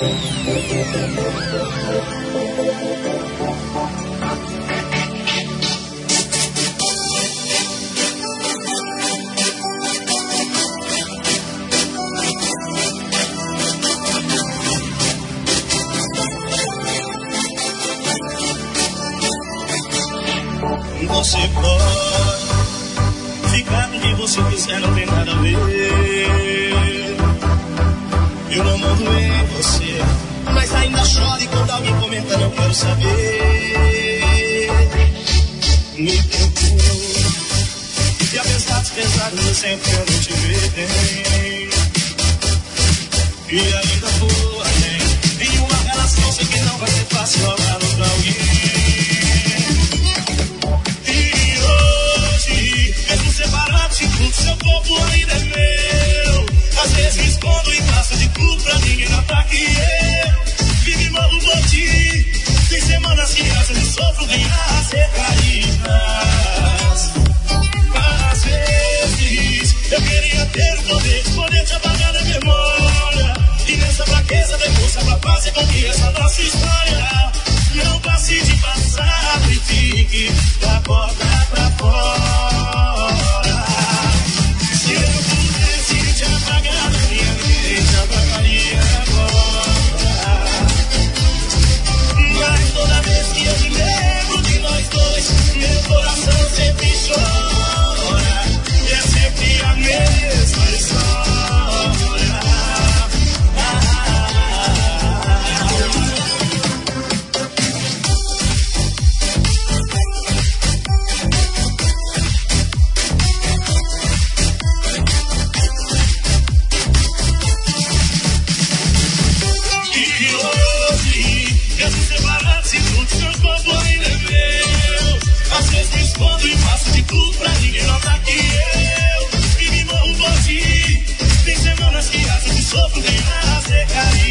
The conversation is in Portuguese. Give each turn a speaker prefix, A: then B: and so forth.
A: Você pode ficar com quem você quiser, não tem nada a ver. Eu não mando em você, mas ainda choro e quando alguém comenta não quero saber. Me preocupo e apesar dos pesados eu sempre quero te ver bem. E a vida boa tem em uma relação, sei que não vai ser fácil olhar pra alguém. Separado de tudo, seu corpo ainda é meu. Às vezes escondo e faço de tudo pra ninguém notar que eu vivo e morro por ti. Tem semanas que às vezes sofro, vem a ser caídas. Às vezes eu queria ter o poder te apagar da memória. E nessa fraqueza demonstra pra fazer com que essa nossa história não passe de passado e fique da porta pra fora. Se eu pudesse te apagar da minha mente, apagaria agora. Mas toda vez que eu me lembro de nós dois, meu coração sempre chora. E é sempre a mesma história. Às vezes me escondo e faço de tudo pra ninguém notar que eu vivo e morro por ti. Tem semanas que acho que sofro, vem a ser carinho.